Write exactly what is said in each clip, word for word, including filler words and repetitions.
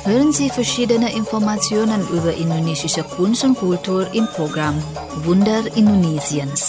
hören Sie verschiedene Informationen über indonesische Kunst und Kultur im Programm Wunder Indonesiens.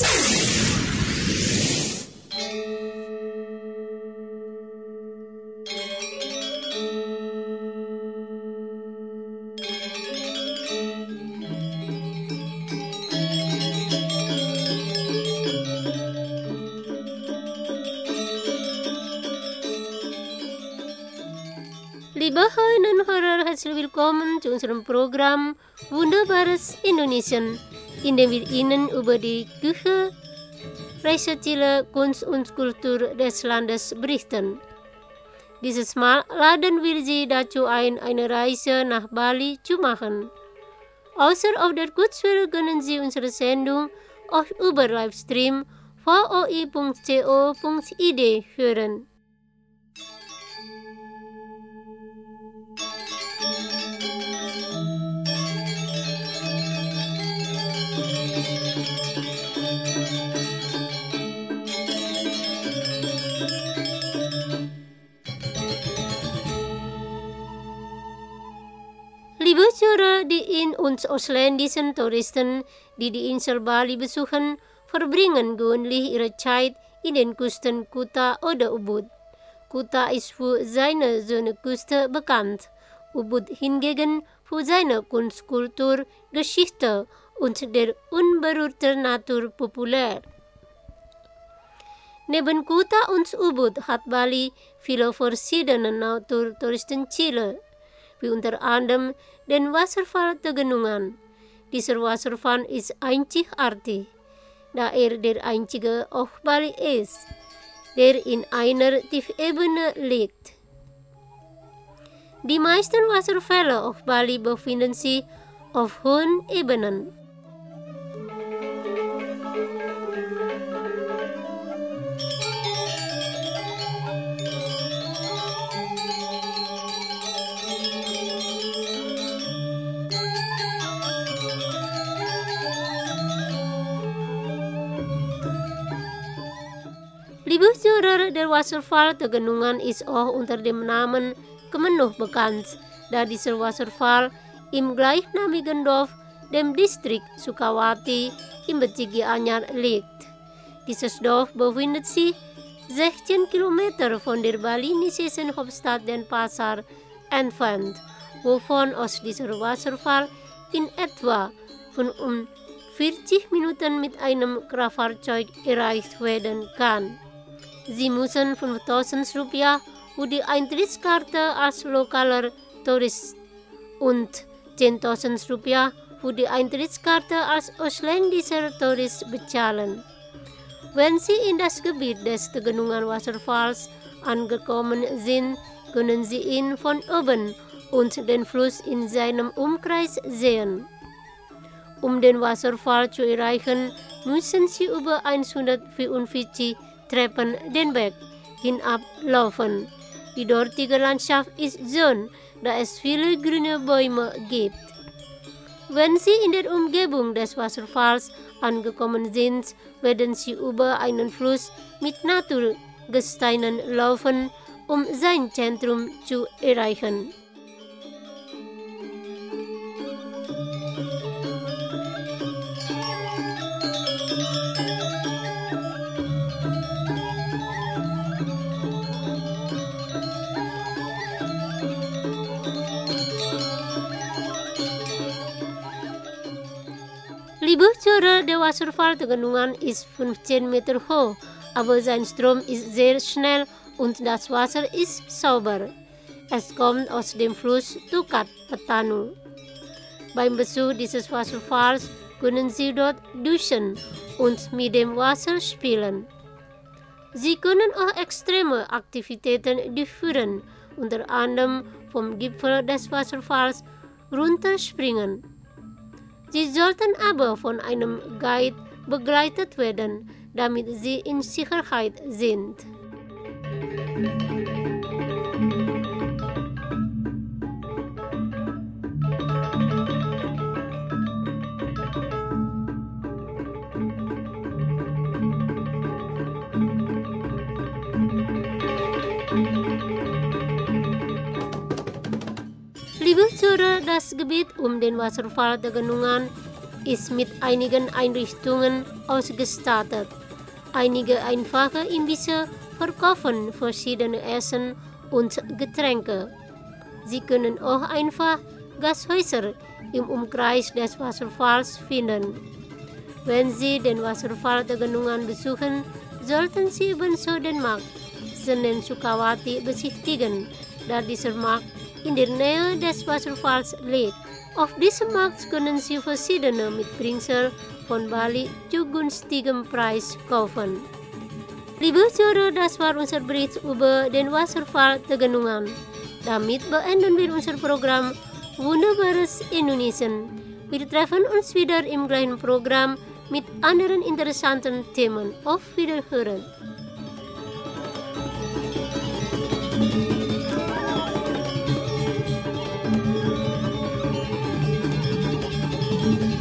Liebe Hörerinnen und Hörer, herzlich willkommen zu unserem Programm Wunderbares Indonesien, in dem wir Ihnen über die Küche, Reiseziele, Kunst und Kultur des Landes berichten. Dieses Mal laden wir Sie dazu ein, eine Reise nach Bali zu machen. Außer auf der Kurzwelle können Sie unsere Sendung auch über Livestream v o i punkt co punkt i d hören. Liebe Zuhörer, die in- und ausländischen Touristen, die die Insel Bali besuchen, verbringen gewöhnlich ihre Zeit in den Küsten Kuta oder Ubud. Kuta ist für seine schöne Küste bekannt, Ubud hingegen für seine Kunst, Kultur, Geschichte und der unberührten Natur populär. Neben Kuta und Ubud hat Bali viele verschiedene Naturtouristenziele, wie unter anderem den Wasserfall Tegenungan. Dieser Wasserfall ist einzigartig, da er der einzige auf Bali ist, der in einer Tiefebene liegt. Die meisten Wasserfälle auf Bali befinden sich auf hohen Ebenen. Liebe Zuhörer, der Wasserfall Tegenungan ist auch unter dem Namen Kemenuh bekannt, da dieser Wasserfall im gleichnamigen Dorf, dem Distrikt Sukawati, im Bezirk Gianyar liegt. Dieses Dorf befindet sich sechzehn Kilometer von der balinesischen Hauptstadt Denpasar entfernt, wovon aus dieser Wasserfall in etwa fünfundvierzig Minuten mit einem Kraftfahrzeug erreicht werden kann. Sie müssen fünftausend Rupiah für die Eintrittskarte als lokaler Tourist und zehntausend Rupiah für die Eintrittskarte als ausländischer Tourist bezahlen. Wenn Sie in das Gebiet des Tegenungan Wasserfalls angekommen sind, können Sie ihn von oben und den Fluss in seinem Umkreis sehen. Um den Wasserfall zu erreichen, müssen Sie über hundertvierundvierzig Treppen den Berg hinablaufen. Die dortige Landschaft ist schön, da es viele grüne Bäume gibt. Wenn Sie in der Umgebung des Wasserfalls angekommen sind, werden Sie über einen Fluss mit Naturgesteinen laufen, um sein Zentrum zu erreichen. Liebe Zuhörer, der Wasserfall Tegenungan ist fünfzehn Meter hoch, aber sein Strom ist sehr schnell und das Wasser ist sauber. Es kommt aus dem Fluss Tukat Petanu. Beim Besuch dieses Wasserfalls können Sie dort duschen und mit dem Wasser spielen. Sie können auch extreme Aktivitäten durchführen, unter anderem vom Gipfel des Wasserfalls runterspringen. Sie sollten aber von einem Guide begleitet werden, damit Sie in Sicherheit sind. Liebe Zuhörer, das Gebiet um den Wasserfall der Genungan ist mit einigen Einrichtungen ausgestattet. Einige einfache Imbisse verkaufen verschiedene Essen und Getränke. Sie können auch einfach Gasthäuser im Umkreis des Wasserfalls finden. Wenn Sie den Wasserfall der Genungan besuchen, sollten Sie ebenso den Markt Senen Sukawati besichtigen, da dieser Markt in der Nähe des Wasserfalls liegt. Auf diesem Markt können Sie verschiedene Mitbringsel von Bali zu günstigem Preis kaufen. Liebe Zuhörer, das war unser Bericht über den Wasserfall der Genungan. Damit beenden wir unser Programm Wunderbares Indonesien. Wir treffen uns wieder im gleichen Programm mit anderen interessanten Themen. Auf Wiederhören. Thank you.